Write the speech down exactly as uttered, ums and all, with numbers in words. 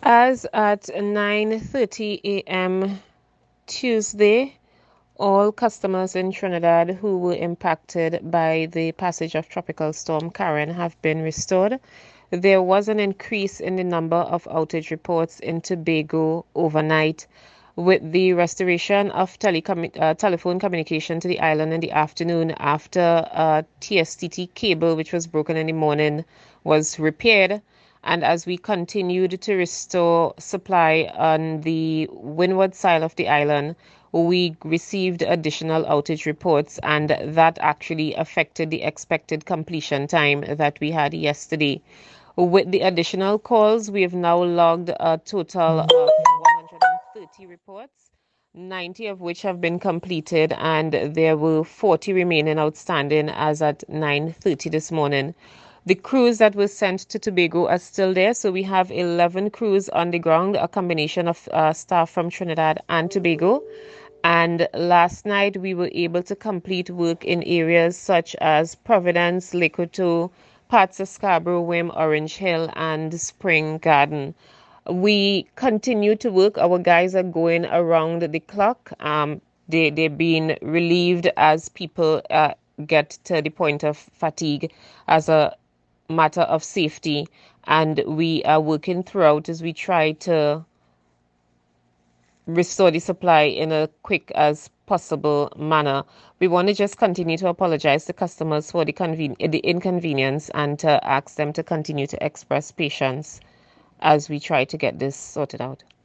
As at nine thirty a m Tuesday, all customers in Trinidad who were impacted by the passage of Tropical Storm Karen have been restored. There was an increase in the number of outage reports in Tobago overnight, with the restoration of telecom- uh, telephone communication to the island in the afternoon after a T S T T cable, which was broken in the morning, was repaired. And as we continued to restore supply on the windward side of the island, we received additional outage reports, and that actually affected the expected completion time that we had yesterday. With the additional calls, we have now logged a total of one hundred thirty reports, ninety of which have been completed, and there were forty remaining outstanding as at nine thirty this morning. The crews that were sent to Tobago are still there, so we have eleven crews on the ground, a combination of uh, staff from Trinidad and Tobago. And last night we were able to complete work in areas such as Providence, Likoto, parts of Scarborough, Wim, Orange Hill, and Spring Garden. We continue to work. Our guys are going around the clock. Um, they, they're being relieved as people uh, get to the point of fatigue as a matter of safety. And we are working throughout as we try to restore the supply in a quick as possible manner. We want to just continue to apologize to customers for the conven- the inconvenience and to ask them to continue to express patience as we try to get this sorted out.